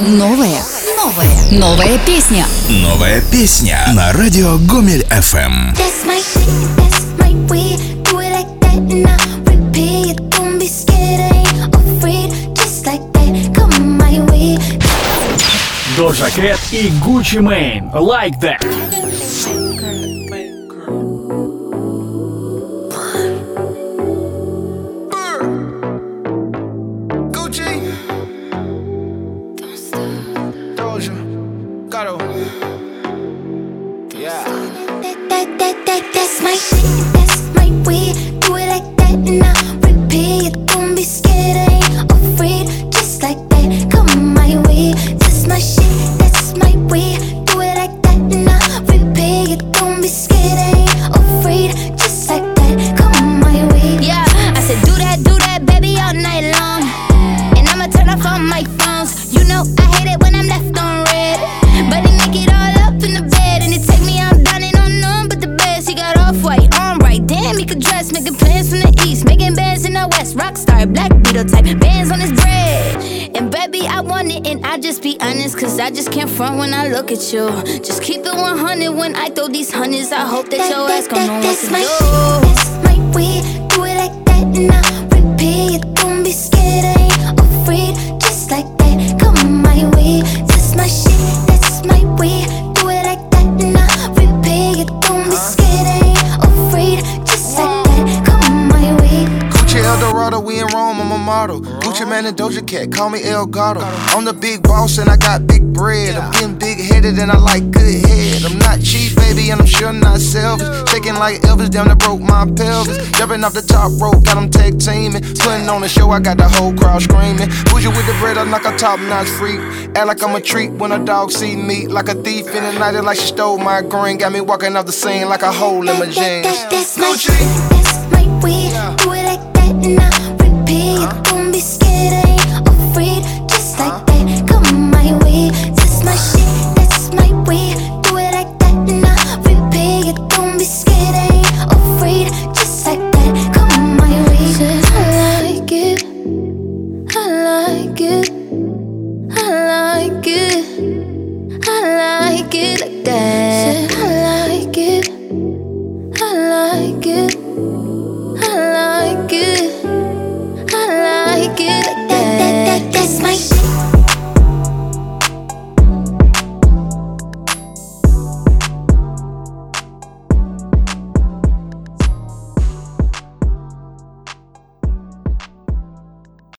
Новая песня. Новая песня на радио Гомель FM. Doja Cat и Gucci Mane, Like That. That's my shit, that's my way. Do it like that and I'll repeat it. Don't be scared, I ain't afraid. Just like that, come my way. That's my shit, that's my way. Do it like that and I'll repeat it. Don't be scared, I ain't afraid. Just like that, come my way. Yeah, I said do that, baby, all night long. And I'ma turn off all my phones. You know I hate it when I'm left on red, but they make it all up in the bed and it take me out down and on none but the best. He got off-white, on right, damn, he could dress. Making plans from the east, making bands in the west. Rockstar, Black Beetle type, bands on his bread. And baby, I want it and I just be honest, cause I just can't front when I look at you. Just keep it 100 when I throw these hundreds. I hope that your ass gon' know what to do. That's my way, do it like that and I'll repeat it. Don't be scared, I ain't afraid. Just like that, come my way. That's my shit, that's my way. Do it like that and I'll repeat it. Don't be scared, I ain't afraid. Just like that, come my way. Gucci Eldorado, we in Rome, I'm a model. Gucci Mane and Doja Cat, call me El Gato. I'm the big boss and I got big bread. I'm getting big-headed and I like good head. I'm not cheap, baby, and I'm sure not selfish. Shaking like Elvis, damn that broke my pelvis. Jumping off the top rope, got them tag teaming. Putting on the show, I got the whole crowd screaming. Bougie with the bread, I'm like a top-notch freak. Act like I'm a treat when a dog see me. Like a thief in the night, like she stole my green. Got me walking off the scene like a hole in my jeans. That's my shit, that's my way. Do it like that and I'll repeat it. Don't be scared, I ain't afraid. Just like that, come my way. That's my shit, that's my way. Do it like that and I'll repeat it. Don't be scared, I ain't afraid. Just like that, come my way. Said I like it, I like it.